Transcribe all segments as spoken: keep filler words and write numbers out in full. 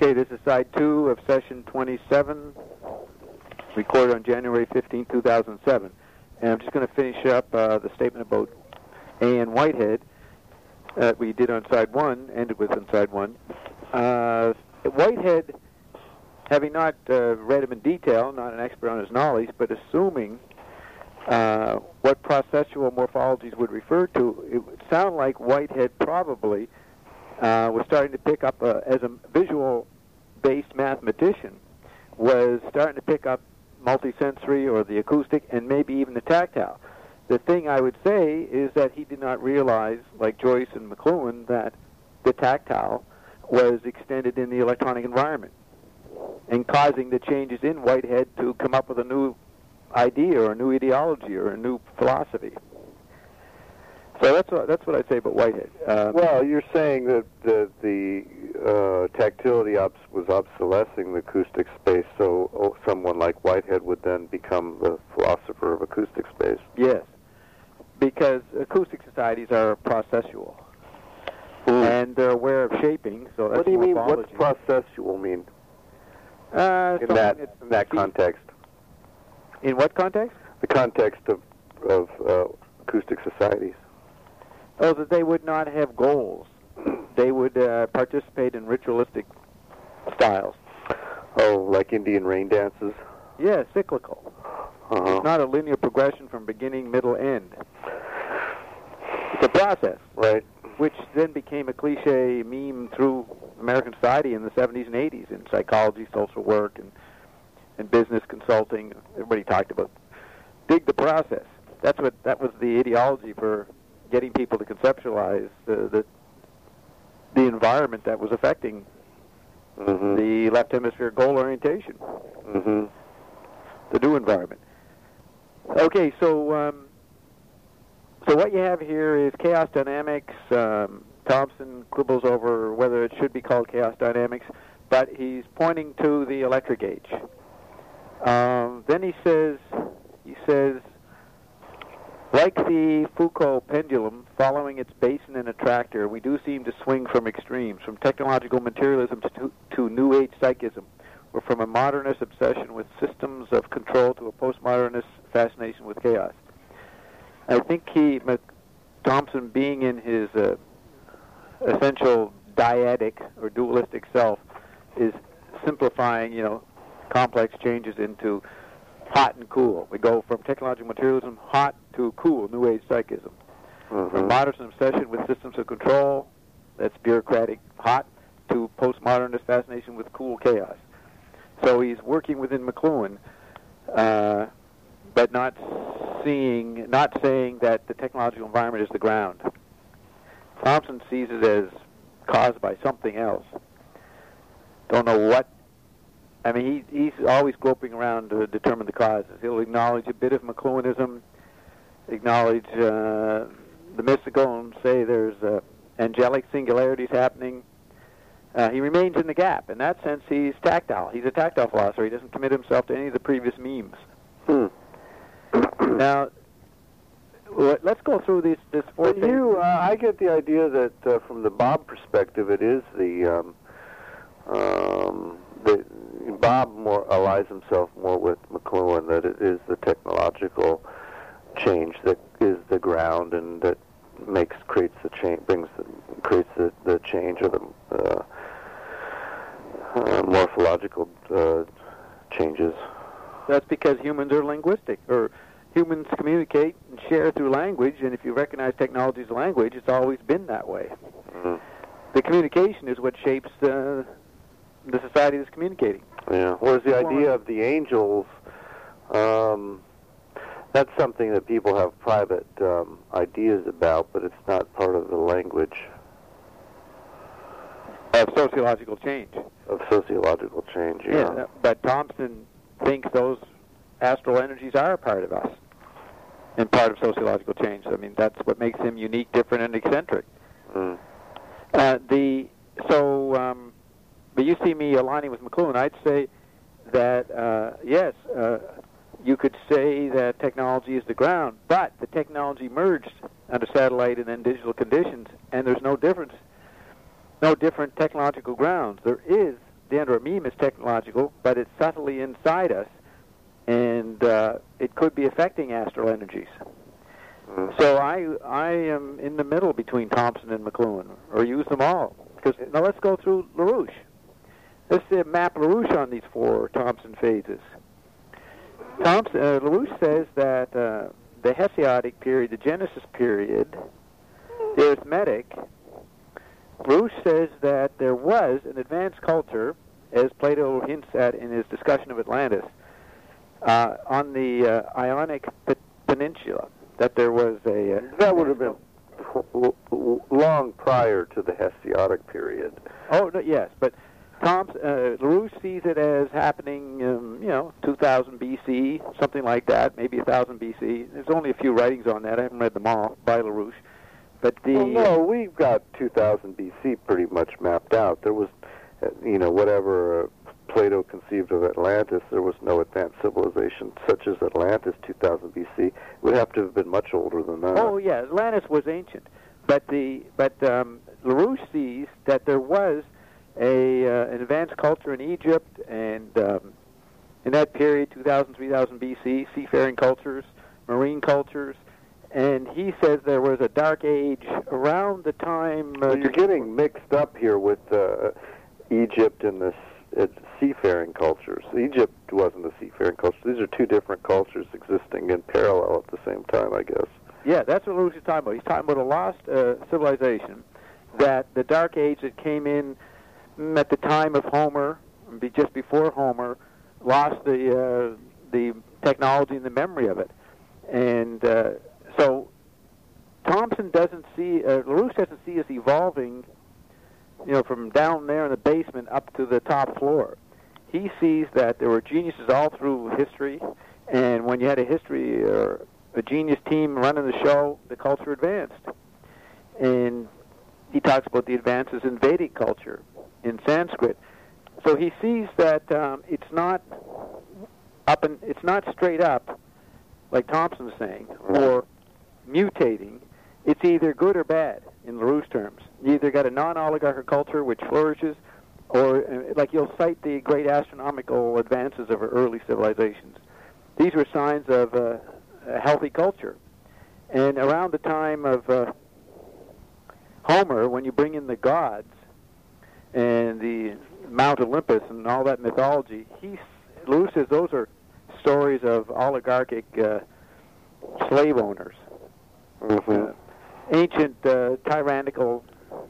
Okay, this is side two of session twenty-seven, recorded on January fifteenth, two thousand seven. And I'm just going to finish up uh, the statement about A N Whitehead that we did on side one, ended with on side one. Uh, Whitehead, having not uh, read him in detail, not an expert on his knowledge, but assuming uh, what processual morphologies would refer to, it would sound like Whitehead probably uh, was starting to pick up, uh, as a visual-based mathematician, was starting to pick up multisensory or the acoustic and maybe even the tactile. The thing I would say is that he did not realize, like Joyce and McLuhan, that the tactile was extended in the electronic environment and causing the changes in Whitehead to come up with a new idea or a new ideology or a new philosophy. So that's what, that's what I'd say about Whitehead. Um, well, you're saying that the, the uh, tactility obs was obsolescing the acoustic space, so oh, someone like Whitehead would then become the philosopher of acoustic space. Yes, because acoustic societies are processual, Mm. and they're aware of shaping. So that's What do you mean? morphology. What's processual mean Uh, in something that that's- in that context? In what context? The context of of uh, acoustic societies. Oh, that they would not have goals. They would uh, participate in ritualistic styles. Oh, like Indian rain dances. Yeah, cyclical. Uh-huh. It's not a linear progression from beginning, middle, end. It's a process, Right. which then became a cliche meme through American society in the seventies and eighties in psychology, social work, and, and business consulting. Everybody talked about dig the process. That's what that was the ideology for getting people to conceptualize the the, the environment that was affecting Mm-hmm. the left hemisphere goal orientation, Mm-hmm. the new environment. Okay, so um, so what you have here is chaos dynamics. Um, Thompson quibbles over whether it should be called chaos dynamics, but he's pointing to the electric age. Um, then he says, he says, like the Foucault pendulum, following its basin and attractor, we do seem to swing from extremes, from technological materialism to, to New Age psychism, or from a modernist obsession with systems of control to a postmodernist fascination with chaos. I think he, Thompson, being in his uh, essential dyadic or dualistic self, is simplifying, you know, complex changes into hot and cool. We go from technological materialism, hot, to cool, New Age psychism. Mm-hmm. From modernist obsession with systems of control, that's bureaucratic, hot, to postmodernist fascination with cool chaos. So he's working within McLuhan, uh, but not seeing, not saying that the technological environment is the ground. Thompson sees it as caused by something else. Don't know what. I mean, he, he's always groping around to determine the causes. He'll acknowledge a bit of McLuhanism, acknowledge uh, the mystical, and say there's uh, angelic singularities happening. Uh, he remains in the gap. In that sense, he's tactile. He's a tactile philosopher. He doesn't commit himself to any of the previous memes. Hmm. Now, let's go through this this fourth But thing. you, uh, I get the idea that uh, from the Bob perspective, it is the, um, um, the Bob more allies himself more with McLuhan, that it is the technological change that is the ground and that makes creates the change, brings the, creates the, the change or the uh, uh, morphological uh, changes. That's because humans are linguistic, or humans communicate and share through language, and if you recognize technology as a language, it's always been that way. Mm-hmm. The communication is what shapes the, the society that's communicating. Yeah. Whereas the idea of the angels, um, that's something that people have private um, ideas about, but it's not part of the language Of sociological change. of sociological change. Yeah. Yeah, but Thompson thinks those astral energies are a part of us and part of sociological change. I mean, that's what makes him unique, different, and eccentric. Mm. Uh, the so, um, but you see me aligning with McLuhan. I'd say that uh, yes, uh, you could say that technology is the ground, but the technology merged under satellite and then digital conditions, and there's no difference, no different technological grounds. There is the Andromeme is technological, but it's subtly inside us, and uh, it could be affecting astral energies. Mm. So I I am in the middle between Thompson and McLuhan, or use them all. Because now let's go through LaRouche. Let's uh, map LaRouche on these four Thompson phases. Thompson, uh, LaRouche says that uh, the Hesiodic period, the Genesis period, the arithmetic. LaRouche says that there was an advanced culture, as Plato hints at in his discussion of Atlantis, uh, on the uh, Ionic P- Peninsula. That there was a... Uh, that would have been long prior to the Hesiodic period. Oh, no, yes, but Thompson, uh, LaRouche sees it as happening, um, you know, two thousand B C, something like that, maybe one thousand B C. There's only a few writings on that. I haven't read them all by LaRouche. But the... Well, no, we've got two thousand B C pretty much mapped out. There was, uh, you know, whatever uh, Plato conceived of Atlantis, there was no advanced civilization such as Atlantis two thousand B C. It would have to have been much older than that. Oh, yeah, Atlantis was ancient. But the but um, LaRouche sees that there was a uh, an advanced culture in Egypt, and um, in that period, two thousand, three thousand B C, seafaring cultures, marine cultures, and he says there was a dark age around the time... Uh, well, you're getting mixed up here with uh, Egypt and the uh, seafaring cultures. Egypt wasn't a seafaring culture. These are two different cultures existing in parallel at the same time, I guess. Yeah, that's what LaRouche is talking about. He's talking about a lost uh, civilization, that the Dark Age that came in mm, at the time of Homer, be just before Homer, lost the uh, the technology and the memory of it. And uh, so Thompson doesn't see, uh, LaRouche doesn't see us evolving, you know, from down there in the basement up to the top floor. He sees that there were geniuses all through history, and when you had a history or a genius team running the show, the culture advanced. And he talks about the advances in Vedic culture, in Sanskrit. So he sees that um, it's not up and it's not straight up, like Thompson's saying, or mutating. It's either good or bad in LaRouche terms. You either got a non-oligarchic culture which flourishes, or uh, like you'll cite the great astronomical advances of our early civilizations. These were signs of uh, a healthy culture. And around the time of uh, Homer, when you bring in the gods and the Mount Olympus and all that mythology, he, LaRouche says those are stories of oligarchic uh, slave owners, Mm-hmm. uh, ancient uh, tyrannical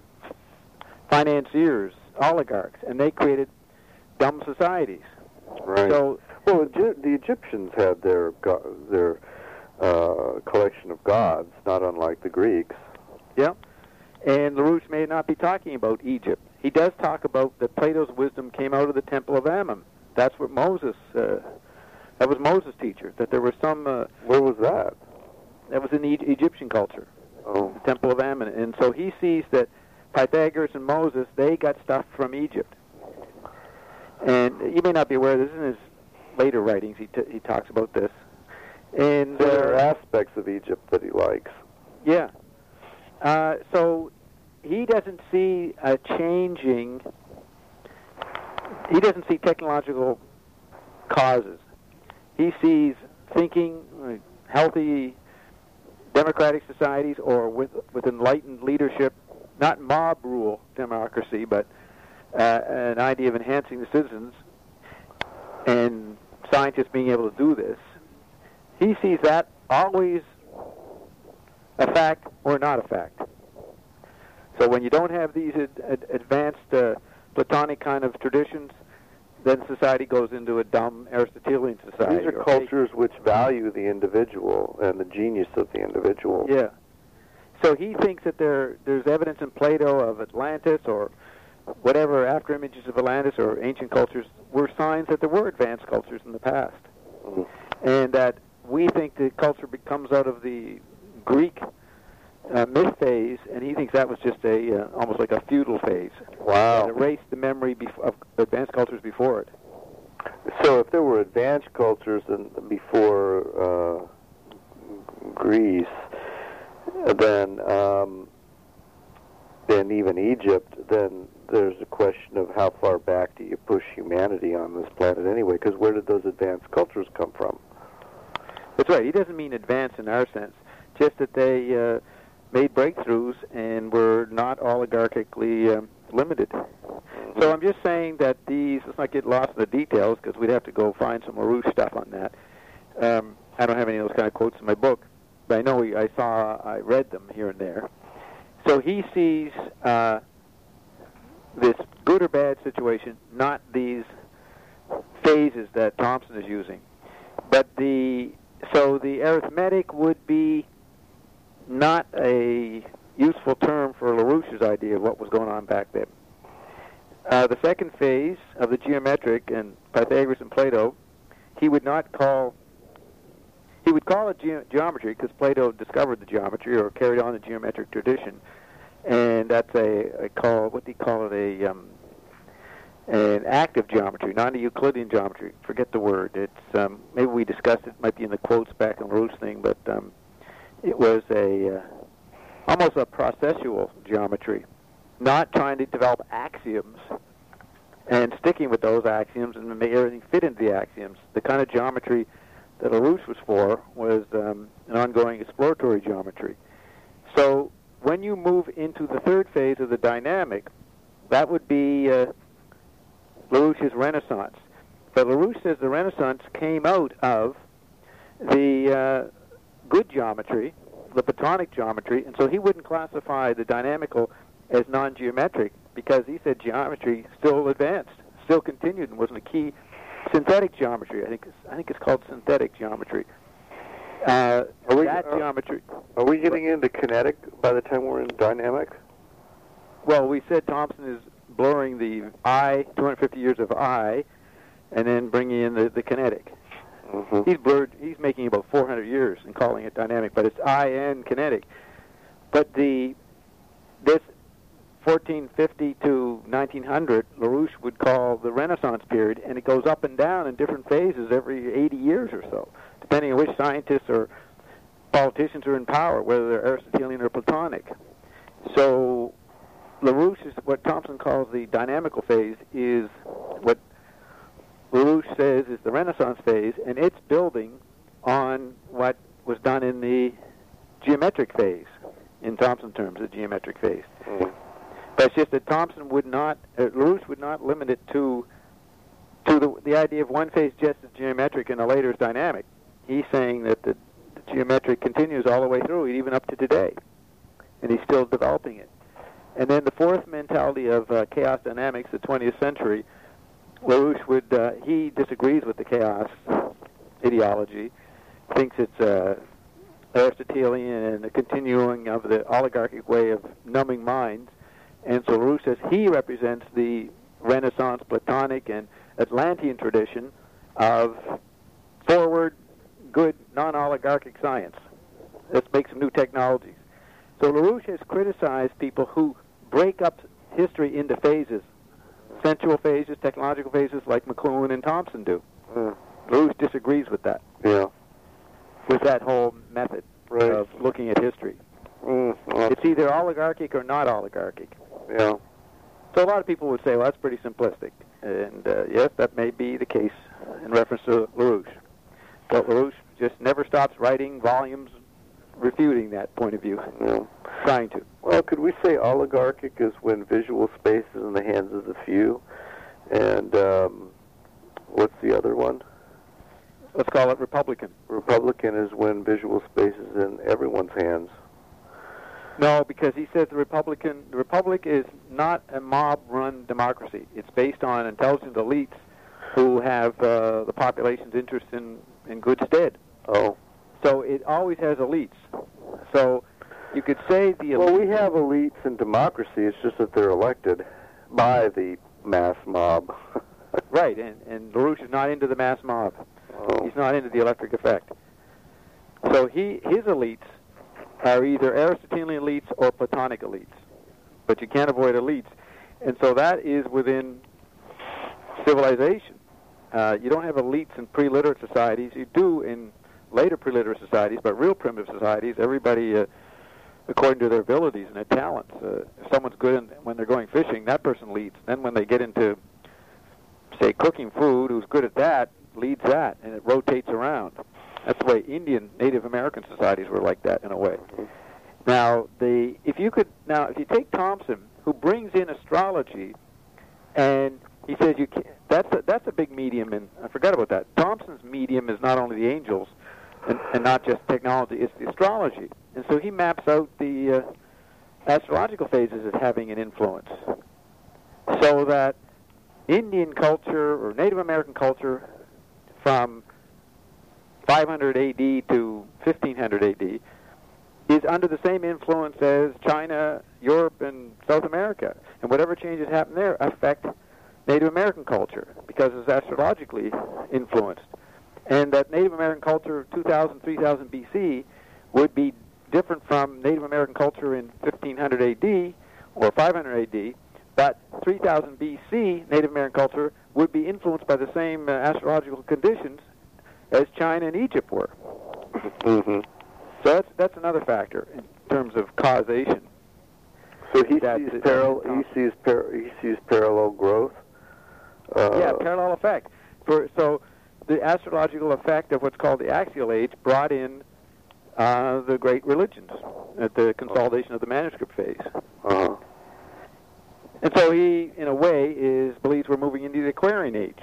financiers, oligarchs, and they created dumb societies. Right. So, well, Egy- the Egyptians had their go- their uh, collection of gods, not unlike the Greeks. yeah. And LaRouche may not be talking about Egypt. He does talk about that Plato's wisdom came out of the Temple of Ammon. That's what Moses, uh, that was Moses' teacher, that there was some... Uh, Where was that? that was in the e- Egyptian culture, Oh. the Temple of Ammon. And so he sees that Pythagoras and Moses, they got stuff from Egypt. And you may not be aware, this is in his later writings, he, t- he talks about this. And So there are uh, aspects of Egypt that he likes. yeah. Uh, so he doesn't see a changing, he doesn't see technological causes. He sees thinking, uh, healthy democratic societies, or with, with enlightened leadership, not mob rule democracy, but uh, an idea of enhancing the citizens and scientists being able to do this. He sees that always a fact or not a fact. So when you don't have these ad- ad- advanced uh, Platonic kind of traditions, then society goes into a dumb Aristotelian society. These are or cultures which value the individual and the genius of the individual. Yeah. So he thinks that there there's evidence in Plato of Atlantis or whatever after images of Atlantis or ancient cultures were signs that there were advanced cultures in the past. Mhm. And that we think the culture becomes out of the Greek uh, myth phase, and he thinks that was just a uh, almost like a feudal phase. Wow. That erased the memory bef- of advanced cultures before it. So if there were advanced cultures in, before uh, Greece, then um, and even Egypt, then there's a question of how far back do you push humanity on this planet anyway, because where did those advanced cultures come from? That's right. He doesn't mean advanced in our sense, just that they uh, made breakthroughs and were not oligarchically um, limited. Mm-hmm. So I'm just saying that these, let's not get lost in the details, because we'd have to go find some LaRouche stuff on that. Um, I don't have any of those kind of quotes in my book, but I know he, I saw, I read them here and there. So he sees uh, this good or bad situation, not these phases that Thompson is using. But the, so the arithmetic would be not a useful term for LaRouche's idea of what was going on back then. Uh, the second phase of the geometric, and Pythagoras and Plato, he would not call, he would call it ge- geometry because Plato discovered the geometry or carried on the geometric tradition, and that's a, a call, what do you call it, a um, an active geometry, not a Euclidean geometry. Forget the word. It's um, maybe we discussed it. Might be in the quotes back in LaRouche thing, but um, it was a uh, almost a processual geometry, not trying to develop axioms and sticking with those axioms and make everything fit into the axioms. The kind of geometry that LaRouche was for was um, an ongoing exploratory geometry. So when you move into the third phase of the dynamic, that would be uh, LaRouche's Renaissance. But LaRouche says the Renaissance came out of the uh, good geometry, the Platonic geometry, and so he wouldn't classify the dynamical as non-geometric because he said geometry still advanced, still continued, and wasn't a key. Synthetic geometry, I think it's, I think it's called synthetic geometry. Uh, are we, that are, geometry. Are we getting into kinetic by the time we're in dynamic? Well, we said Thompson is blurring the I, two hundred fifty years of I, and then bringing in the, the kinetic. Mm-hmm. He's blurred. He's making about four hundred years and calling it dynamic, but it's I and kinetic. But the this fourteen fifty to nineteen hundred, LaRouche would call the Renaissance period, and it goes up and down in different phases every eighty years or so, depending on which scientists or politicians are in power, whether they're Aristotelian or Platonic. So LaRouche is what Thompson calls the dynamical phase, is what LaRouche says is the Renaissance phase, and it's building on what was done in the geometric phase, in Thompson terms, the geometric phase. Mm-hmm. But it's just that Thompson would not, uh, LaRouche would not limit it to to the, the idea of one phase just as geometric and the later is dynamic. He's saying that the, the geometric continues all the way through, even up to today, and he's still developing it. And then the fourth mentality of uh, chaos dynamics, the twentieth century, LaRouche would, uh, he disagrees with the chaos ideology, thinks it's uh, Aristotelian and a continuing of the oligarchic way of numbing minds. And so LaRouche says he represents the Renaissance, Platonic, and Atlantean tradition of forward, good, non-oligarchic science. Let's make some new technologies. So LaRouche has criticized people who break up history into phases, sensual phases, technological phases, like McLuhan and Thompson do. Mm. LaRouche disagrees with that, Yeah. with that whole method Right. of looking at history. Mm. Well, It's either oligarchic or not oligarchic. yeah. So a lot of people would say, well, that's pretty simplistic. And uh, yes, that may be the case in reference to LaRouche. But LaRouche just never stops writing volumes refuting that point of view, Yeah. trying to. Well, could we say oligarchic is when visual space is in the hands of the few? And um, what's the other one? Let's call it Republican. Republican is when visual space is in everyone's hands. No, because he says the Republican, the Republic is not a mob-run democracy. It's based on intelligent elites who have uh, the population's interest in, in good stead. Oh. So it always has elites. So you could say the elites... Well, we have elites in democracy. It's just that they're elected by the mass mob. Right, and, and LaRouche is not into the mass mob. Oh. He's not into the electric effect. So he his elites are either Aristotelian elites or Platonic elites. But you can't avoid elites. And so that is within civilization. Uh, you don't have elites in pre-literate societies. You do in later pre-literate societies, but real primitive societies, everybody uh, according to their abilities and their talents. Uh, if someone's good in, when they're going fishing, that person leads. Then when they get into, say, cooking food, who's good at that, leads that, and it rotates around. That's the way Indian Native American societies were like that in a way. Now, the if you could now if you take Thompson, who brings in astrology, and he says you can't, that's a, that's a big medium, and I forgot about that. Thompson's medium is not only the angels, and, and not just technology; it's the astrology, and so he maps out the uh, astrological phases as having an influence, so that Indian culture or Native American culture from five hundred A D to fifteen hundred A D is under the same influence as China, Europe, and South America. And whatever changes happen there affect Native American culture because it's astrologically influenced. And that Native American culture two thousand, three thousand B C would be different from Native American culture in fifteen hundred A D or five hundred A D, but three thousand B C Native American culture would be influenced by the same uh, astrological conditions as China and Egypt were. Mm-hmm. So that's that's another factor in terms of causation. So he That's sees it. parallel. He sees par- he sees parallel growth. Uh, yeah, parallel effect. For so the astrological effect of what's called the axial age brought in uh, the great religions at the consolidation of the manuscript phase. Uh-huh. And so he, in a way, is believes we're moving into the Aquarian age.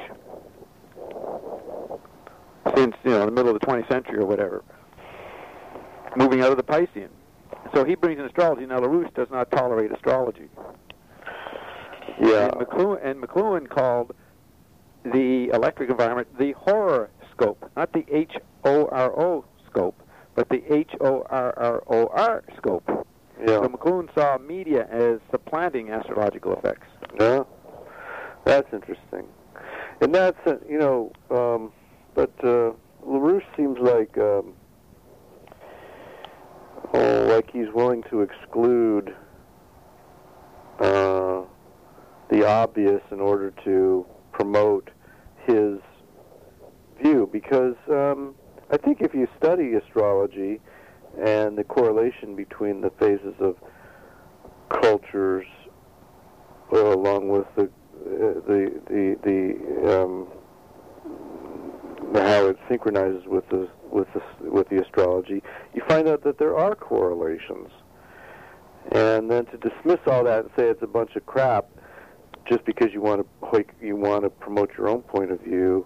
Since, you know, the middle of the twentieth century or whatever. Moving out of the Piscean. So he brings in astrology. Now, LaRouche does not tolerate astrology. Yeah. And McLuhan, and McLuhan called the electric environment the horoscope, not the H O R O scope, but the H O R R O R scope. Yeah. So McLuhan saw media as supplanting astrological effects. Yeah. That's interesting. And that's, uh, you know, um, but uh, LaRouche seems like, um, oh, like he's willing to exclude uh, the obvious in order to promote his view. Because um, I think if you study astrology and the correlation between the phases of cultures, uh, along with the uh, the the the um, how it synchronizes with the with the with the astrology, you find out that there are correlations. And then to dismiss all that and say it's a bunch of crap, just because you want to you want to promote your own point of view.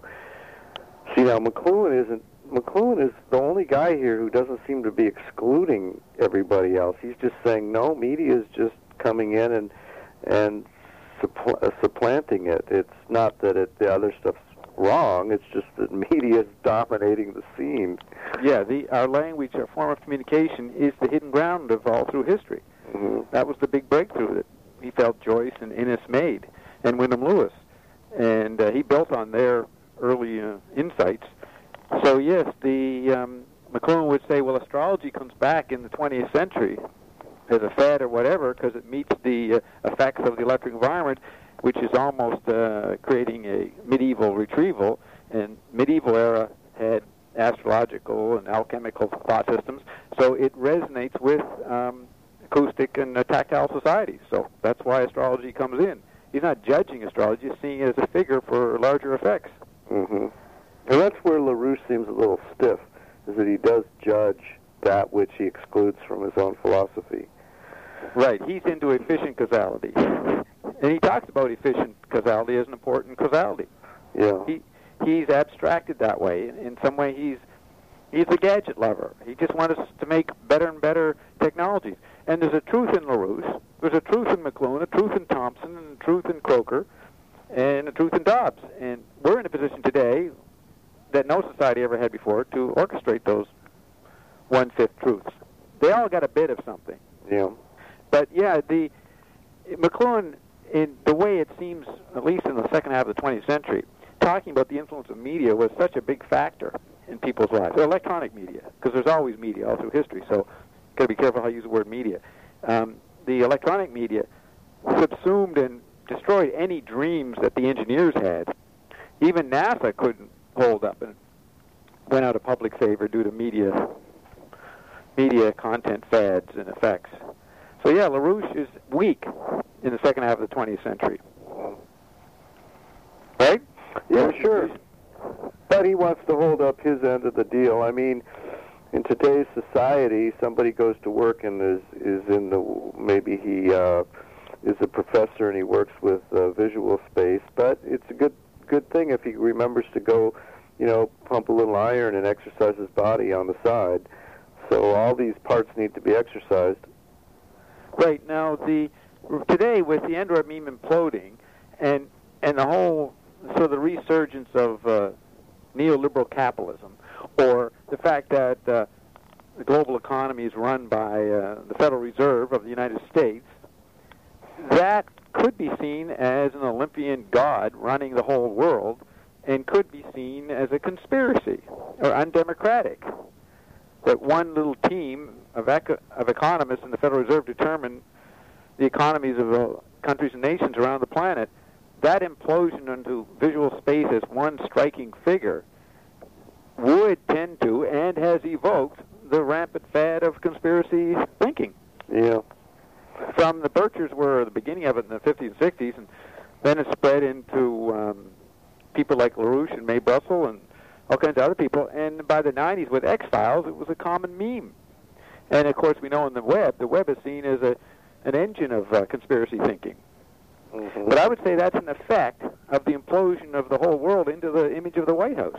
See, now McLuhan isn't. McLuhan is the only guy here who doesn't seem to be excluding everybody else. He's just saying no, media is just coming in and and suppl- uh, supplanting it. It's not that it, the other stuff's wrong. It's just that media is dominating the scene. Yeah, the our language, our form of communication, is the hidden ground of all through history. Mm-hmm. That was the big breakthrough that he felt Joyce and Innes made, and Wyndham Lewis, and uh, he built on their early uh, insights. So yes, the um, McLuhan would say, well, astrology comes back in the twentieth century as a fad or whatever because it meets the uh, effects of the electric environment, which is almost uh, creating a medieval retrieval. And medieval era had astrological and alchemical thought systems, so it resonates with um, acoustic and uh, tactile societies. So that's why astrology comes in. He's not judging astrology; he's seeing it as a figure for larger effects. Mm-hmm. And that's where LaRouche seems a little stiff, is that he does judge that which he excludes from his own philosophy. Right. He's into efficient causality. And he talks about efficient causality as an important causality. Yeah. He he's abstracted that way. In some way, he's he's a gadget lover. He just wants us to make better and better technologies. And there's a truth in LaRouche, there's a truth in McLuhan, a truth in Thompson, and a truth in Croker, and a truth in Dobbs. And we're in a position today that no society ever had before to orchestrate those one-fifth truths. They all got a bit of something. Yeah. But yeah, the McLuhan, in the way it seems, at least in the second half of the twentieth century, talking about the influence of media was such a big factor in people's lives. Electronic media, because there's always media all through history, so got to be careful how you use the word media. Um, the electronic media subsumed and destroyed any dreams that the engineers had. Even NASA couldn't hold up and went out of public favor due to media media content fads and effects. So yeah, LaRouche is weak in the second half of the twentieth century. Right? Yeah, sure. But he wants to hold up his end of the deal. I mean, in today's society, somebody goes to work and is is in the maybe he uh, is a professor and he works with uh, visual space. But it's a good good thing if he remembers to go, you know, pump a little iron and exercise his body on the side. So all these parts need to be exercised. Right. Now, the today with the Android meme imploding and and the whole sort of the resurgence of uh, neoliberal capitalism, or the fact that uh, the global economy is run by uh, the Federal Reserve of the United States, that could be seen as an Olympian god running the whole world, and could be seen as a conspiracy or undemocratic. That one little team of, eco- of economists in the Federal Reserve determine the economies of uh, countries and nations around the planet. That implosion into visual space as one striking figure would tend to and has evoked the rampant fad of conspiracy thinking. Yeah. From the Birchers were the beginning of it in the fifties and sixties, and then it spread into um, people like LaRouche and Mae Brussel and all kinds of other people. And by the nineties with X-Files, it was a common meme. And, of course, we know in the web, the web is seen as a, an engine of uh, conspiracy thinking. Mm-hmm. But I would say that's an effect of the implosion of the whole world into the image of the White House.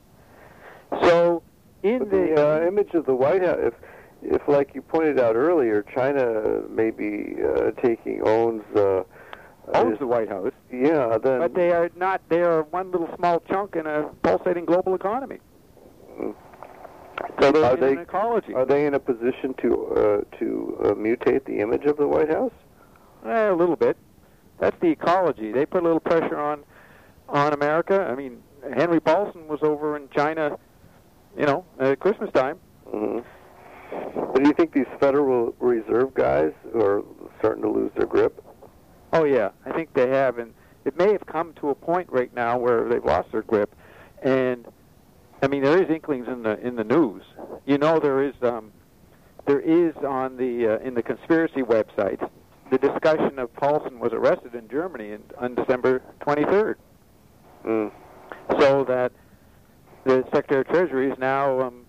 So, in but the, the uh, image of the White House, if, if like you pointed out earlier, China may be uh, taking owns uh, owns is, the White House, yeah, then but they are not. They are one little small chunk in a pulsating global economy. Mm. So they're are in they an ecology. are they in a position to uh, to uh, mutate the image of the White House? Eh, a little bit. That's the ecology. They put a little pressure on on America. I mean, Henry Paulson was over in China, you know, at Christmas time. Mm-hmm. But do you think these Federal Reserve guys are starting to lose their grip? Oh yeah, I think they have, and it may have come to a point right now where they've lost their grip. And I mean, there is inklings in the in the news. You know, there is um, there is on the uh, in the conspiracy websites the discussion of Paulson was arrested in Germany in, on December twenty-third. Mm. So that the Secretary of Treasury is now um,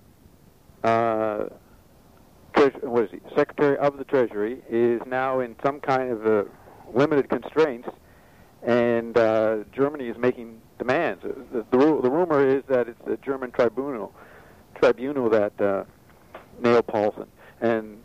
uh, Tre- what is he? Secretary of the Treasury is now in some kind of uh, limited constraints, and uh, Germany is making demands. The, the, ru- the rumor is that it's the German tribunal tribunal that uh, nailed Paulson and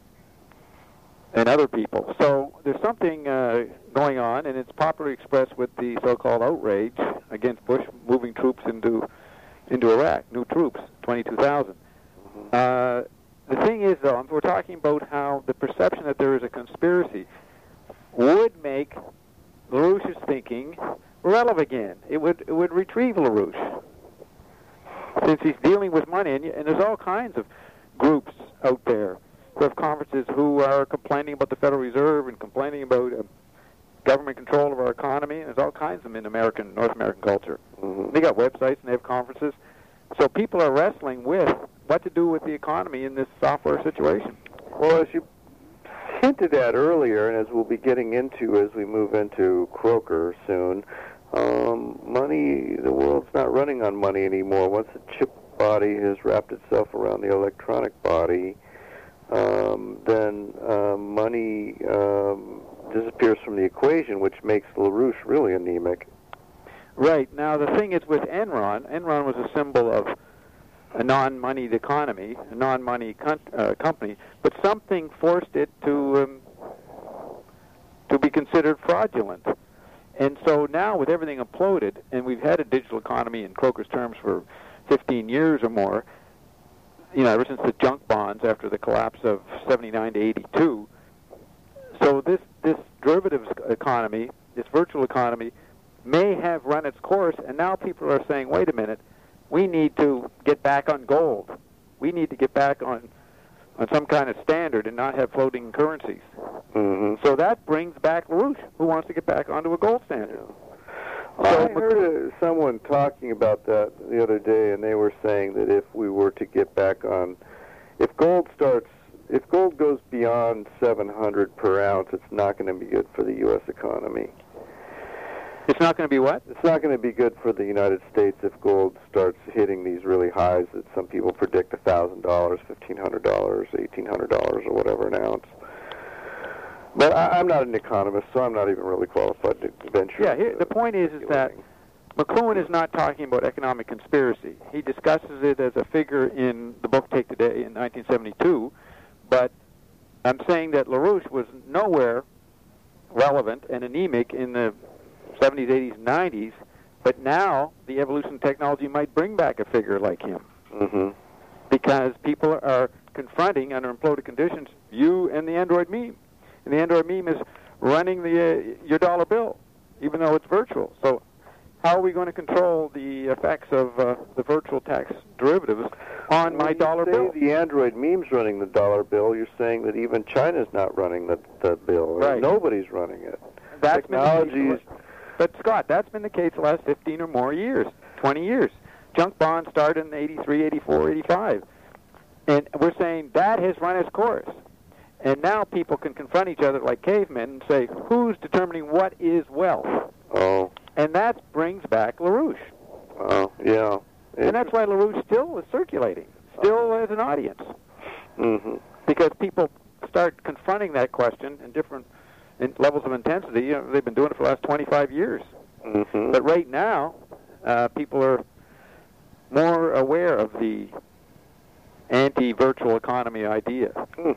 and other people. So there's something uh, going on, and it's popularly expressed with the so-called outrage against Bush moving troops into into Iraq, new troops, twenty-two thousand. Mm-hmm. Uh, the thing is, though, we're talking about how the perception that there is a conspiracy would make LaRouche's thinking relevant again. It would it would retrieve LaRouche, since he's dealing with money, and, and there's all kinds of groups out there who have conferences who are complaining about the Federal Reserve and complaining about uh, government control of our economy. And there's all kinds of them in American, North American culture. Mm-hmm. They got websites and they have conferences. So people are wrestling with what to do with the economy in this software situation. Well, as you hinted at earlier, and as we'll be getting into as we move into Croker soon, um, money, the world's not running on money anymore. Once the chip body has wrapped itself around the electronic body, um, then uh, money um, disappears from the equation, which makes LaRouche really anemic. Right. Now, the thing is with Enron, Enron was a symbol of a non-moneyed economy, a non-money con- uh, company, but something forced it to um, to be considered fraudulent. And so now, with everything imploded, and we've had a digital economy in Croker's terms for fifteen years or more, you know, ever since the junk bonds after the collapse of seventy-nine to eighty-two. So this this derivatives economy, this virtual economy, may have run its course, and now people are saying, wait a minute, we need to get back on gold. We need to get back on on some kind of standard and not have floating currencies. Mm-hmm. So that brings back LaRouche, who wants to get back onto a gold standard. So I heard uh, someone talking about that the other day, and they were saying that if we were to get back on, if gold starts if gold goes beyond seven hundred per ounce, it's not going to be good for the U S economy. It's not going to be what? It's not going to be good for the United States if gold starts hitting these really highs that some people predict one thousand dollars, fifteen hundred dollars, eighteen hundred dollars, or whatever an ounce. But I, I'm not an economist, so I'm not even really qualified to venture. Yeah, here, the point is, is that McLuhan is not talking about economic conspiracy. He discusses it as a figure in the book Take Today in nineteen seventy-two, but I'm saying that LaRouche was nowhere relevant and anemic in the seventies, eighties, nineties, but now the evolution of technology might bring back a figure like him. Mm-hmm. Because people are confronting, under imploded conditions, you and the Android meme. And the Android meme is running the uh, your dollar bill, even though it's virtual. So how are we going to control the effects of uh, the virtual tax derivatives on my dollar bill? When you say the Android meme's running the dollar bill, you're saying that even China's not running the, the bill. Right. Nobody's running it. That's Technologies... But, Scott, that's been the case the last fifteen or more years, twenty years. Junk bonds started in eighty-three, eighty-four, eighty-five. And we're saying that has run its course. And now people can confront each other like cavemen and say, who's determining what is wealth? Oh. And that brings back LaRouche. Oh, yeah. And that's why LaRouche still is circulating, still as an audience. Mm-hmm. Because people start confronting that question in different in levels of intensity. You know, they've been doing it for the last twenty-five years. Mm-hmm. But right now, uh, people are more aware of the anti-virtual economy idea. Mm.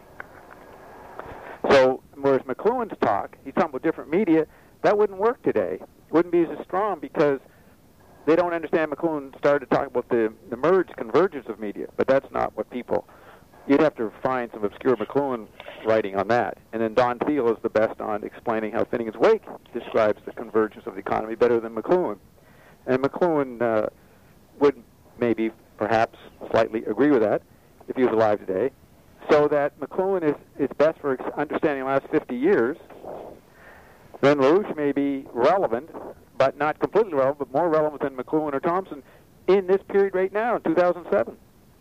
So, whereas McLuhan's talk, he's talking about different media, that wouldn't work today. It wouldn't be as strong because they don't understand. McLuhan started talking about the, the merge, convergence of media, but that's not what people... You'd have to find some obscure McLuhan writing on that. And then Don Thiel is the best on explaining how Finnegan's Wake describes the convergence of the economy better than McLuhan. And McLuhan uh, would maybe, perhaps, slightly agree with that if he was alive today. So that McLuhan is, is best for understanding the last fifty years. Then LaRouche may be relevant, but not completely relevant, but more relevant than McLuhan or Thompson in this period right now, in two thousand seven.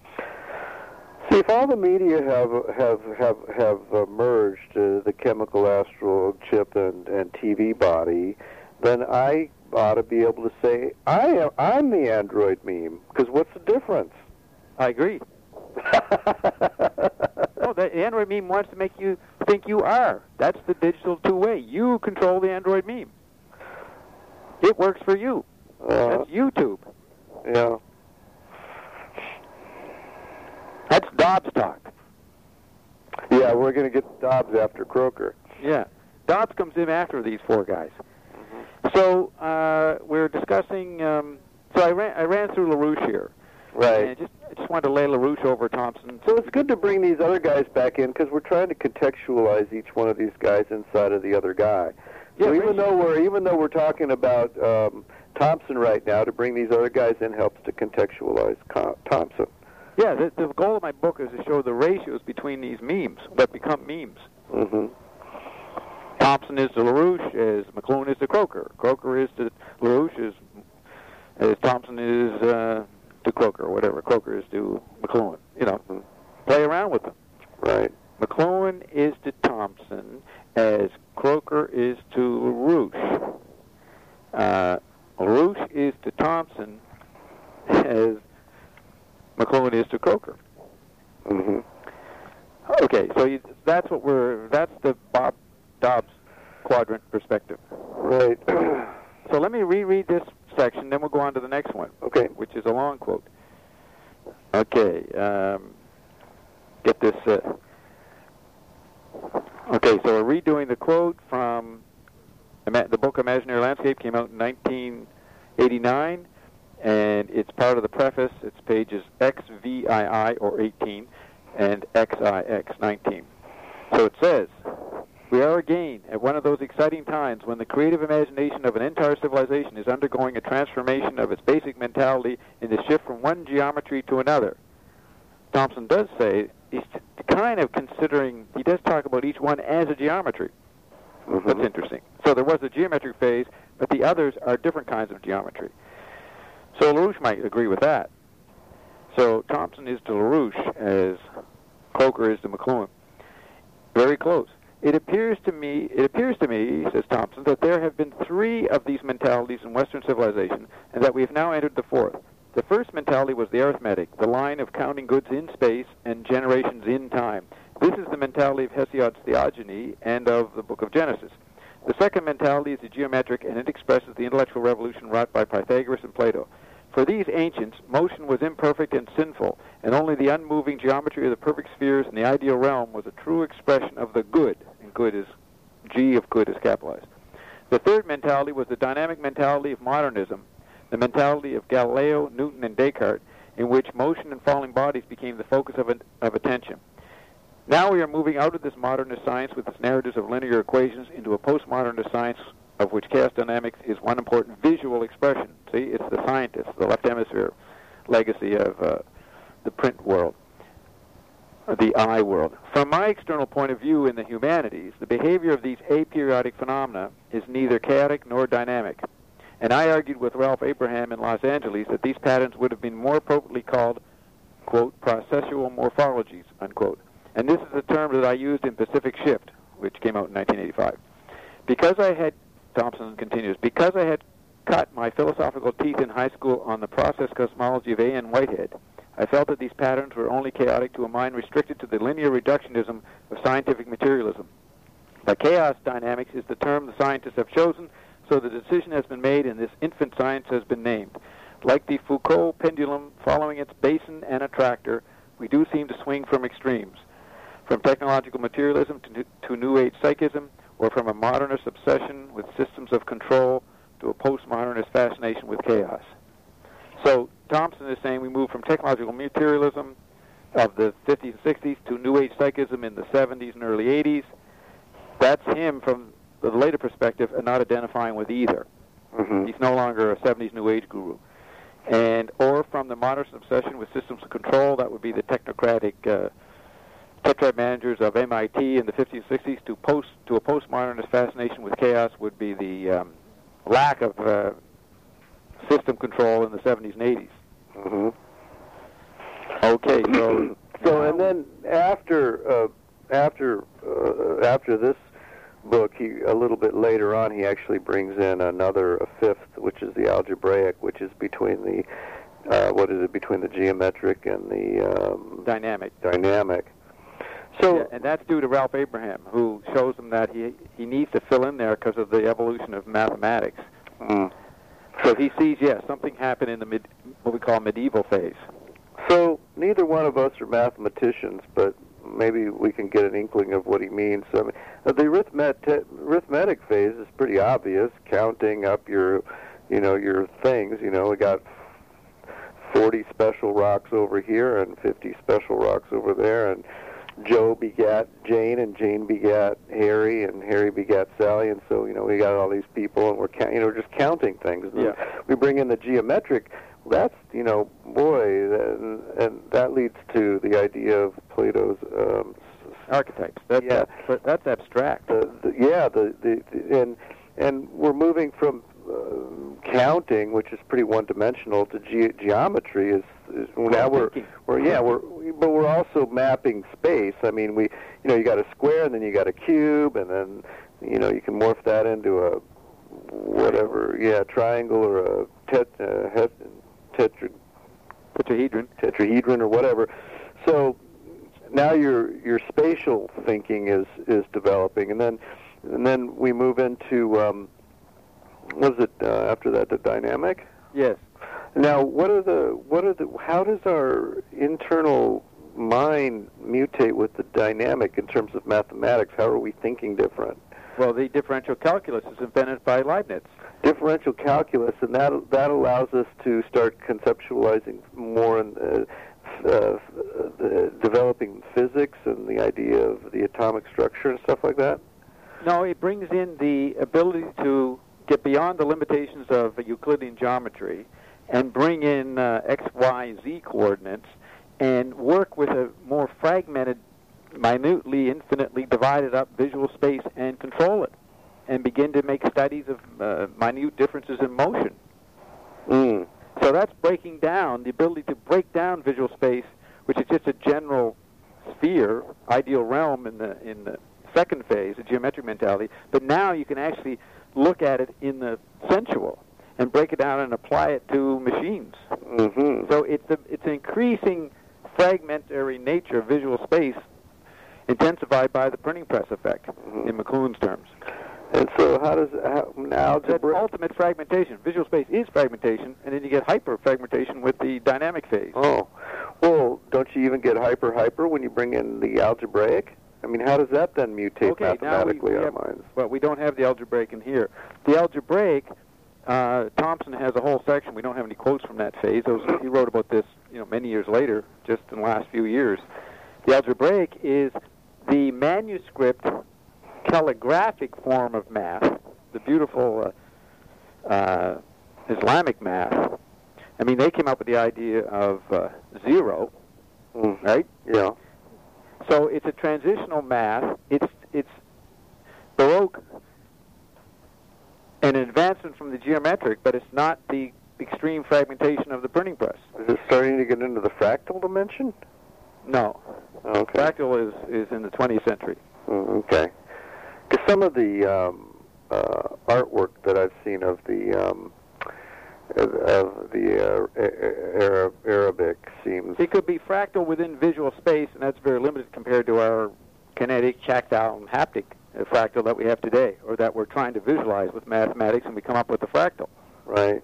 See, if all the media have have have have uh, merged uh, the chemical astral chip and, and T V body, then I ought to be able to say I am I'm the Android meme. Because what's the difference? I agree. No, the Android meme wants to make you think you are. That's the digital two-way. You control the Android meme. It works for you. Uh, That's YouTube. Yeah. That's Dobbs talk. Yeah, we're going to get Dobbs after Croker. Yeah. Dobbs comes in after these four guys. Mm-hmm. So uh, we're discussing... Um, so I ran, I ran through LaRouche here. Right. And I just, I just wanted to lay LaRouche over Thompson. So it's good to bring these other guys back in because we're trying to contextualize each one of these guys inside of the other guy. Yeah, so even right. though we're even though we're talking about um, Thompson right now, to bring these other guys in helps to contextualize Com- Thompson. Yeah, the, the goal of my book is to show the ratios between these memes, what become memes. Mm-hmm. Thompson is to LaRouche as McLuhan is to Croker. Croker is to LaRouche as, as Thompson is uh, to Croker, or whatever. Croker is to McLuhan. You know, Mm-hmm. play around with them. Right. McLuhan is to Thompson as Croker is to LaRouche. Uh, LaRouche is to Thompson as McLuhan is to Croker. Mm-hmm. Okay, so you, that's what we're, that's the Bob Dobbs quadrant perspective. Right. So let me reread this section, then we'll go on to the next one. Okay. Which is a long quote. Okay, um, get this. Uh, okay, so we're redoing the quote from the book Imaginary Landscape, came out in nineteen eighty-nine, and it's part of the preface. It's pages X V I I, or eighteen, and X I X, nineteen. So it says, "We are again at one of those exciting times when the creative imagination of an entire civilization is undergoing a transformation of its basic mentality in the shift from one geometry to another." Thompson does say, he's kind of considering, he does talk about each one as a geometry. Mm-hmm. That's interesting. So there was a geometric phase, but the others are different kinds of geometry. So LaRouche might agree with that. So Thompson is to LaRouche as Croker is to McLuhan. Very close. It appears to me, it appears to me, says Thompson, that there have been three of these mentalities in Western civilization, and that we have now entered the fourth. The first mentality was the arithmetic, the line of counting goods in space and generations in time. This is the mentality of Hesiod's Theogony and of the Book of Genesis. The second mentality is the geometric, and it expresses the intellectual revolution wrought by Pythagoras and Plato. For these ancients, motion was imperfect and sinful, and only the unmoving geometry of the perfect spheres in the ideal realm was a true expression of the good, and good is, G of good is capitalized. The third mentality was the dynamic mentality of modernism, the mentality of Galileo, Newton, and Descartes, in which motion and falling bodies became the focus of, an, of attention. Now we are moving out of this modernist science with its narratives of linear equations into a postmodernist science of which chaos dynamics is one important visual expression. See, it's the scientists, the left hemisphere legacy of uh, the print world, or the I world. From my external point of view in the humanities, the behavior of these aperiodic phenomena is neither chaotic nor dynamic. And I argued with Ralph Abraham in Los Angeles that these patterns would have been more appropriately called, quote, processual morphologies, unquote. And this is a term that I used in Pacific Shift, which came out in nineteen eighty-five. Because I had, Thompson continues, because I had cut my philosophical teeth in high school on the process cosmology of A N Whitehead, I felt that these patterns were only chaotic to a mind restricted to the linear reductionism of scientific materialism. But chaos dynamics is the term the scientists have chosen, so the decision has been made and this infant science has been named. Like the Foucault pendulum following its basin and attractor, we do seem to swing from extremes, from technological materialism to, to New Age psychism, or from a modernist obsession with systems of control to a postmodernist fascination with chaos. So Thompson is saying we move from technological materialism of the fifties and sixties to New Age psychism in the seventies and early eighties. That's him from the later perspective and not identifying with either. Mm-hmm. He's no longer a seventies New Age guru. And or from the modernist obsession with systems of control, that would be the technocratic uh, tetrad managers of M I T in the fifties and sixties, to post to a postmodernist fascination with chaos would be the um, lack of uh, system control in the seventies and eighties. Mm-hmm. Okay, so so and then after uh, after uh, after this book, he a little bit later on, he actually brings in another, a fifth, which is the algebraic, which is between the uh, what is it between the geometric and the um, dynamic. Dynamic. So, yeah, and that's due to Ralph Abraham, who shows him that he he needs to fill in there because of the evolution of mathematics. Mm. So he sees, yes, something happened in the mid, what we call medieval phase. So neither one of us are mathematicians, but maybe we can get an inkling of what he means. I mean, the arithmetic arithmetic phase is pretty obvious, counting up your, you know, your things. You know, we got forty special rocks over here and fifty special rocks over there, and Joe begat Jane, and Jane begat Harry, and Harry begat Sally, and so, you know, we got all these people, and we're, you know, just counting things. And yeah. We bring in the geometric. That's, you know, boy, and, and that leads to the idea of Plato's um, archetypes. That, yeah, that, that's abstract. The, the, yeah, the, the, the and and we're moving from uh, counting, which is pretty one-dimensional, to ge- geometry. Is, is well, now we're we're yeah we're but we're also mapping space. I mean, we you know you got a square, and then you got a cube, and then you know you can morph that into a whatever, yeah, triangle or a tet, uh, het, tetra, tetrahedron, tetrahedron or whatever. So now your your spatial thinking is is developing, and then and then we move into um, what is it uh, after that, the dynamic? Yes. Now, what are the what are the how does our internal mind mutate with the dynamic in terms of mathematics? How are we thinking different? Well, the differential calculus is invented by Leibniz. Differential calculus, and that that allows us to start conceptualizing more in uh, uh, the developing physics and the idea of the atomic structure and stuff like that. No, it brings in the ability to get beyond the limitations of Euclidean geometry and bring in uh, x, y, z coordinates and work with a more fragmented, minutely, infinitely divided up visual space and control it, and begin to make studies of uh, minute differences in motion. Mm. So that's breaking down, the ability to break down visual space, which is just a general sphere, ideal realm in the in the second phase, the geometric mentality, but now you can actually look at it in the sensual and break it down and apply it to machines. Mm-hmm. So it's a, it's an increasing fragmentary nature of visual space intensified by the printing press effect, mm-hmm. in McLuhan's terms. And so how does how, now That's ultimate fragmentation. Visual space is fragmentation, and then you get hyper-fragmentation with the dynamic phase. Oh. Well, don't you even get hyper-hyper when you bring in the algebraic? I mean, how does that then mutate okay, mathematically now we, we our have, minds? Well, we don't have the algebraic in here. The algebraic, uh, Thompson has a whole section. We don't have any quotes from that phase. Those, he wrote about this, you know, many years later, just in the last few years. The algebraic is the manuscript calligraphic form of math, the beautiful uh, uh, Islamic math. I mean, they came up with the idea of uh, zero, mm. right? Yeah. So it's a transitional math. It's it's Baroque and an advancement from the geometric, but it's not the extreme fragmentation of the printing press. Is it starting to get into the fractal dimension? No. Okay. Fractal is, is in the twentieth century. Mm, okay. Because some of the um, uh, artwork that I've seen of the um, of the uh, Arab, Arabic seems... It could be fractal within visual space, and that's very limited compared to our kinetic, tactile, and haptic uh, fractal that we have today, or that we're trying to visualize with mathematics, and we come up with the fractal. Right.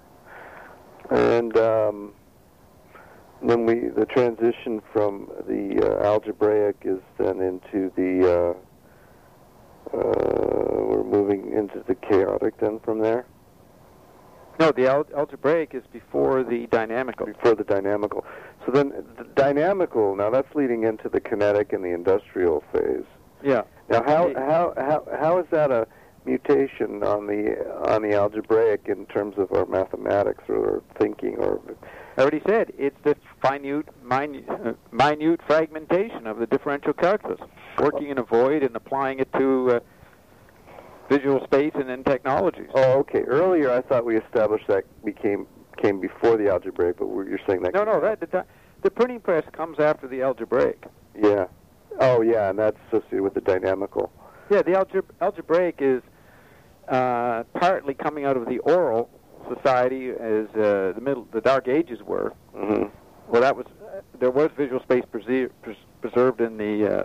And um, then we the transition from the uh, algebraic is then into the... Uh, uh, we're moving into the chaotic then from there? No, the al algebraic is before the dynamical. Before the dynamical. So then the dynamical, now that's leading into the kinetic and the industrial phase. Yeah. Now how how how how is that a mutation on the on the algebraic in terms of our mathematics or thinking or I already said it's the minute minute, uh, minute fragmentation of the differential calculus, working in a void and applying it to uh, visual space and then technologies. Oh, okay. Earlier, I thought we established that became came before the algebraic, but you're saying that... No, no, that the, the printing press comes after the algebraic. Yeah. Oh, yeah, and that's associated with the dynamical. Yeah, the algebra algebraic is uh, partly coming out of the oral society as uh, the middle, the Dark Ages were. Mm-hmm. Well, that was uh, there was visual space preser pres preserved in the uh,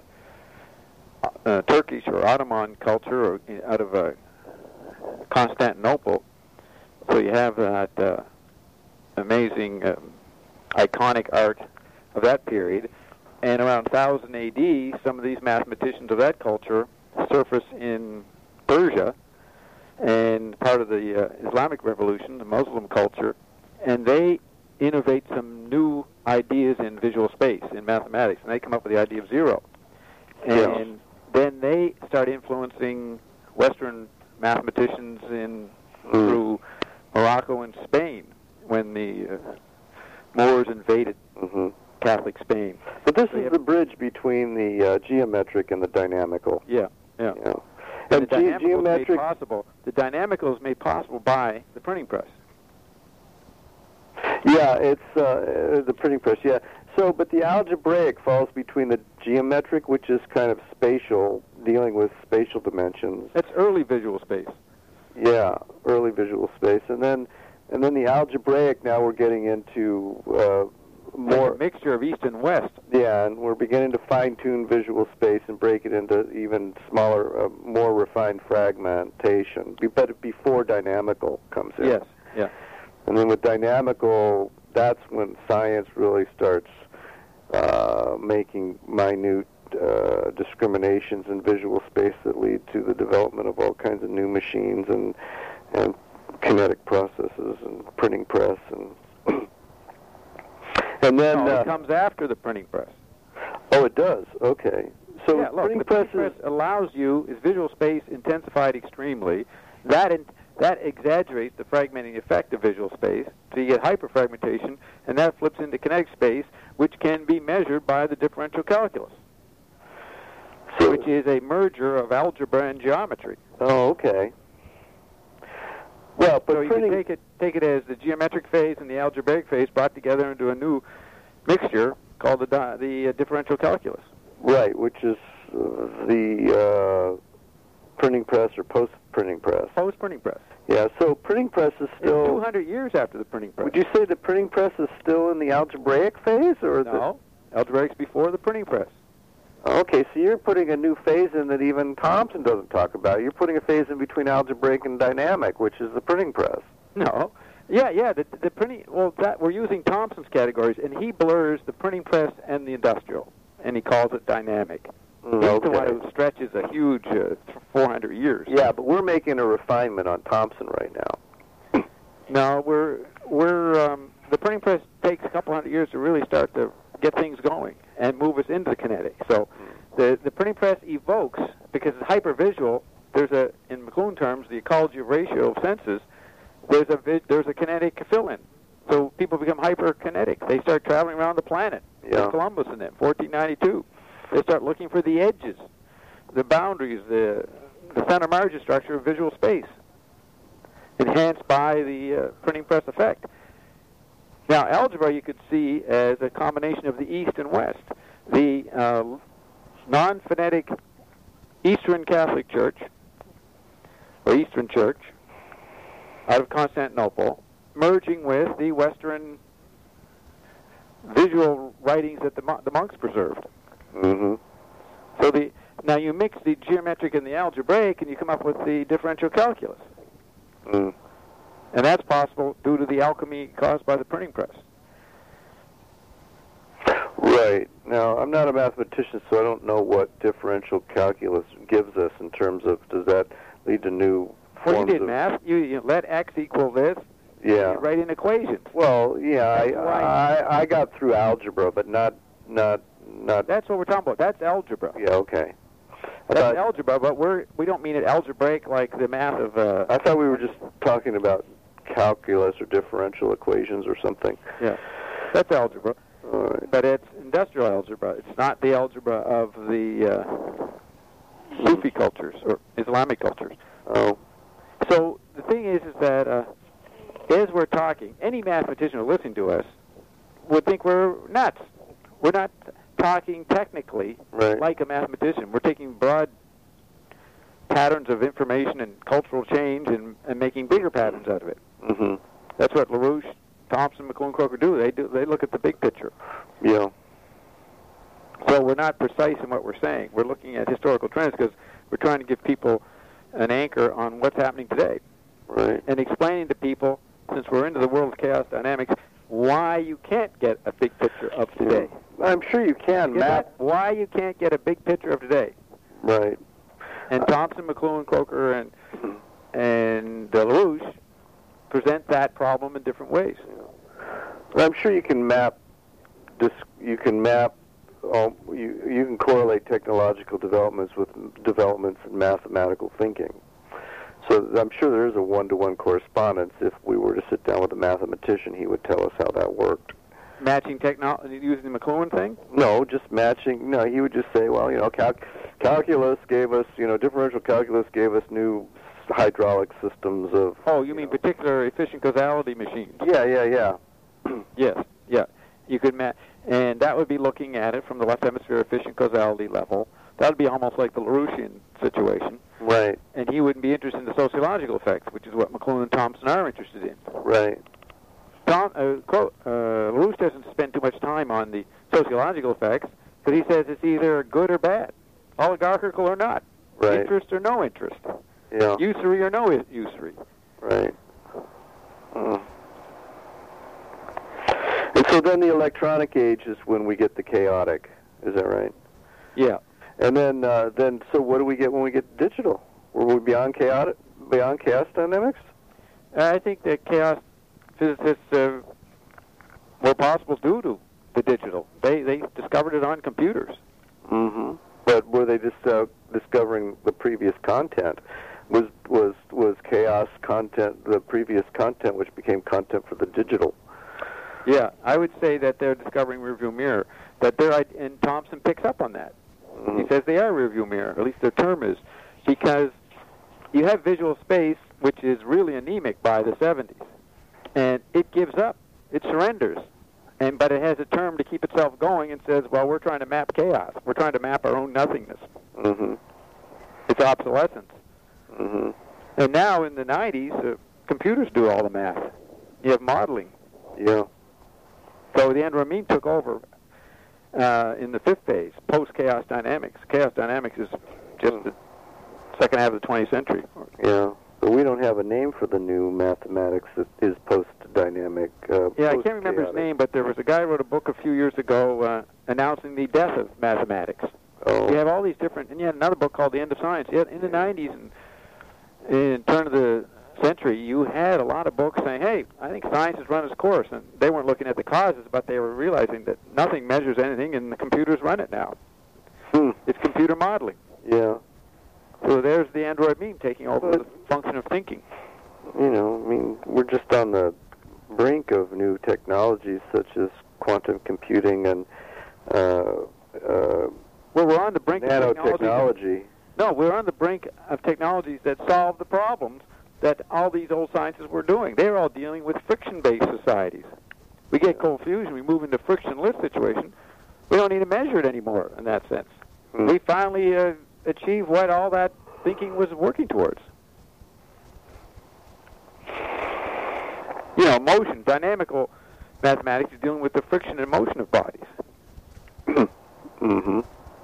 Uh, Turkish or Ottoman culture, or out of uh, Constantinople. So you have that uh, amazing, uh, iconic art of that period. And around one thousand A D, some of these mathematicians of that culture surface in Persia and part of the uh, Islamic Revolution, the Muslim culture, and they innovate some new ideas in visual space, in mathematics, and they come up with the idea of zero. And Yes. then they start influencing Western mathematicians in mm. through Morocco and Spain when the uh, Moors invaded mm-hmm. Catholic Spain. But this so is the bridge between the uh, geometric and the dynamical. Yeah, yeah. yeah. And, and the ge dynamical geometric is made possible. The dynamical is made possible by the printing press. Yeah, it's uh, the printing press. Yeah. So, but the algebraic falls between the geometric, which is kind of spatial, dealing with spatial dimensions. That's early visual space. Yeah, early visual space, and then, and then the algebraic. Now we're getting into uh, more a mixture of east and west. Yeah, and we're beginning to fine-tune visual space and break it into even smaller, uh, more refined fragmentation. Be But before dynamical comes in. Yes. Yeah. And then with dynamical, that's when science really starts uh, making minute uh, discriminations in visual space that lead to the development of all kinds of new machines and and kinetic processes and printing press and and then no, uh, it comes after the printing press. Oh, it does. Okay. So yeah, look, printing the press, printing press allows you is visual space intensified extremely. That in, that exaggerates the fragmenting effect of visual space, so you get hyperfragmentation, and that flips into kinetic space, which can be measured by the differential calculus, so, which is a merger of algebra and geometry. Oh, okay. Well, but so you printing... can take it take it as the geometric phase and the algebraic phase brought together into a new mixture called the di the uh, differential calculus. Right, which is the uh, printing press or post-printing press? Post-printing press. Yeah, so printing press is still... It's two hundred years after the printing press. Would you say the printing press is still in the algebraic phase? or No, the... algebraic's before the printing press. Okay, so you're putting a new phase in that even Thomson doesn't talk about. You're putting a phase in between algebraic and dynamic, which is the printing press. No. Yeah, yeah, the, the printing... Well, that we're using Thomson's categories, and he blurs the printing press and the industrial, and he calls it dynamic. Mm, He's okay. the one who stretches a huge uh, four hundred years. Yeah, but we're making a refinement on Thomson right now. No, we're we're um, the printing press takes a couple hundred years to really start to get things going and move us into the kinetic. So the the printing press evokes, because it's hypervisual. There's a, in McLuhan terms, the ecology of ratio of senses. There's a vi- there's a kinetic fill-in. So people become hyperkinetic. They start traveling around the planet. Yeah. Like Columbus in them, fourteen ninety-two. They start looking for the edges, the boundaries, the the center margin structure of visual space, enhanced by the uh, printing press effect. Now, algebra you could see as a combination of the East and West. The uh, non-phonetic Eastern Catholic Church, or Eastern Church, out of Constantinople, merging with the Western visual writings that the, mon- the monks preserved. Mm-hmm. So the now you mix the geometric and the algebraic, and you come up with the differential calculus. Mm. And that's possible due to the alchemy caused by the printing press. Right. Now, I'm not a mathematician, so I don't know what differential calculus gives us in terms of, does that lead to new Well, forms you did of... math. You, you let x equal this. Yeah. You write in equations. Well, yeah, I, That's why- I I got through algebra, but not not not. That's what we're talking about. That's algebra. Yeah. Okay. I That's thought, algebra, but we're we don't mean it algebraic like the math of. Uh, I thought we were just talking about calculus or differential equations or something. yeah, that's algebra, All right. but it's industrial algebra. It's not the algebra of the uh, Sufi cultures or Islamic cultures. Oh. So the thing is, is that uh, as we're talking, any mathematician who listening to us would think we're nuts. We're not talking technically Right. like a mathematician. We're taking broad patterns of information and cultural change and, and making bigger patterns out of it. Mm-hmm. That's what LaRouche, Thomson, McLuhan, Croker do. They do. They look at the big picture. Yeah. So we're not precise in what we're saying. We're looking at historical trends because we're trying to give people an anchor on what's happening today Right. and explaining to people, since we're into the world of chaos dynamics, why you can't get a big picture of today. I'm sure you can, Get Matt. that? Why you can't get a big picture of today. Right. And Thomson, McLuhan, Croker, and and uh, LaRouche present that problem in different ways. I'm sure you can map. Dis- you can map. Um, you you can correlate technological developments with developments in mathematical thinking. So I'm sure there is a one-to-one correspondence. If we were to sit down with a mathematician, he would tell us how that worked. Matching technology using the McLuhan thing? No, just matching. No, he would just say, well, you know, cal- calculus gave us, you know, differential calculus gave us new hydraulic systems of. Oh, you mean particular efficient causality machines? Yeah, yeah, yeah. Yes, yeah. You could ma- and that would be looking at it from the left hemisphere efficient causality level. That would be almost like the LaRouchian situation. Right, And he wouldn't be interested in the sociological effects, which is what McLuhan and Thomson are interested in. right. Tom, uh, quote, uh, LaRouche doesn't spend too much time on the sociological effects because he says it's either good or bad, oligarchical or not, Right. interest or no interest, Yeah. usury or no usury. Right. Uh. And so then the electronic age is when we get the chaotic. Is that right? Yeah. And then, uh, then, so what do we get when we get digital? Were we beyond chaotic, beyond chaos dynamics? Uh, I think that chaos physicists uh, were possible due to the digital. They they discovered it on computers. Mm-hmm. But were they just uh, discovering the previous content? Was was was chaos content the previous content, which became content for the digital? Yeah, I would say that they're discovering rearview mirror. That they're and Thomson picks up on that. Mm-hmm. He says they are rearview mirror. At least their term is, because you have visual space, which is really anemic by the seventies, and it gives up, it surrenders, and but it has a term to keep itself going and says, well, we're trying to map chaos. We're trying to map our own nothingness. Mm-hmm. It's obsolescence. Mm-hmm. And now in the nineties, uh, computers do all the math. You have modeling. Yeah. So the Andrew took over uh, in the fifth phase, post-chaos dynamics. Chaos dynamics is just the second half of the twentieth century. Yeah. But we don't have a name for the new mathematics that is post-dynamic. Uh, yeah, I can't remember his name, but there was a guy who wrote a book a few years ago uh, announcing the death of mathematics. Oh. You have all these different, and you had another book called The End of Science. Yet in the nineties and in turn of the century, you had a lot of books saying, hey, I think science has run its course. And they weren't looking at the causes, but they were realizing that nothing measures anything, and the computers run it now. Hmm. It's computer modeling. Yeah. So there's the Android meme taking over But, the function of thinking. You know, I mean, we're just on the brink of new technologies such as quantum computing and uh, uh, Well, we're on the brink of technology. nanotechnology. No, we're on the brink of technologies that solve the problems that all these old sciences were doing. They're all dealing with friction-based societies. We get cold fusion, we move into frictionless situation. We don't need to measure it anymore in that sense. Hmm. We finally uh, achieve what all that thinking was working towards. You know, motion, dynamical mathematics is dealing with the friction and motion of bodies. Mm-hmm.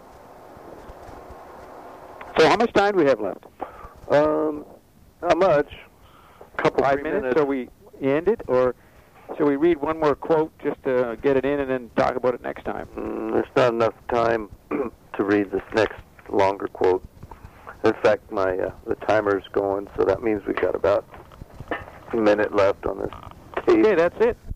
So how much time do we have left? Um, not much. A couple, Five three minutes, minutes. so we end it, or shall we read one more quote just to get it in and then talk about it next time? Mm, there's not enough time to read this next longer quote. In fact, my uh, the timer's going, so that means we got about a minute left on this tape. Okay, that's it.